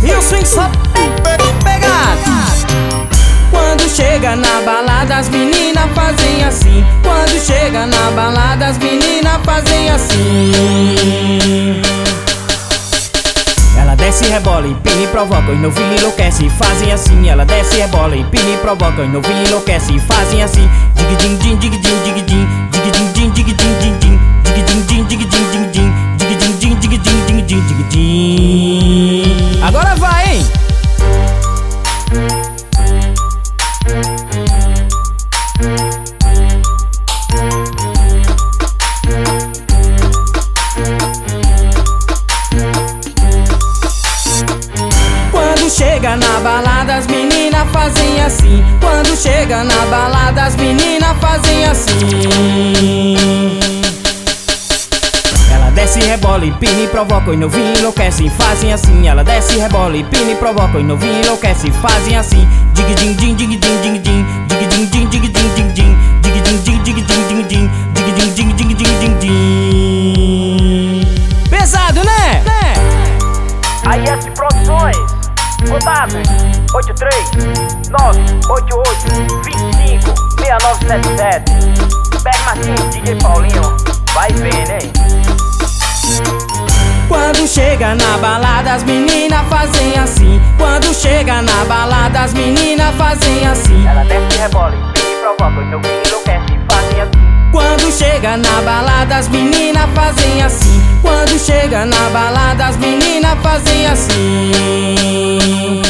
E o swing só pegado. Quando chega na balada as meninas fazem assim. Quando chega na balada as meninas fazem assim. Ela desce, rebola, empina e provoca, os novinhos enlouquecem e fazem assim. Ela desce, rebola, empina e provoca, os novinhos enlouquecem e fazem assim. Dig-din, din, dig-din, dig-din, dig-din, din, dig-din, dig-din, dig-din, din, dig-din, dig-din, dig-din, din, dig-din, dig-din, dig-din. Agora vai, hein? Quando chega na balada as meninas fazem assim. Quando chega na balada as meninas fazem assim. Ela desce, rebola, empina e provoca, os novinhos enlouquecem e fazem assim. Ela desce, rebola, empina e provoca, os novinhos enlouquecem e fazem assim. Dig-din, din, dig-din, dig-din, dig-din, din, dig-din, dig-din, dig-din, din, dig-din, dig-din, dig-din, din, dig-din, dig-din. Pesado, né? AIS Produções, contato 83-988-25-6977. Pega Martins, DJ Paulinho, vai vendo, hein? Quando chega na balada as meninas fazem assim. Quando chega na balada as meninas fazem assim. Ela desce, rebola, empina e provoca, os novinhos enlouquecem e fazem assim. Quando chega na balada as meninas fazem assim. Quando chega na balada as meninas fazem assim.